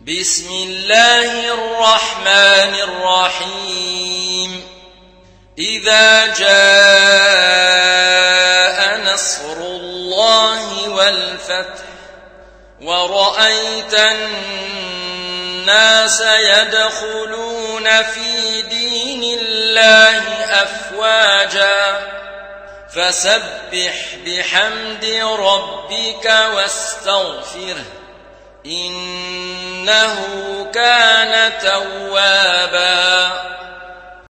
بسم الله الرحمن الرحيم إذا جاء نصر الله والفتح ورأيت الناس يدخلون في دين الله أفواجا فسبح بحمد ربك واستغفره إنه كان توابا.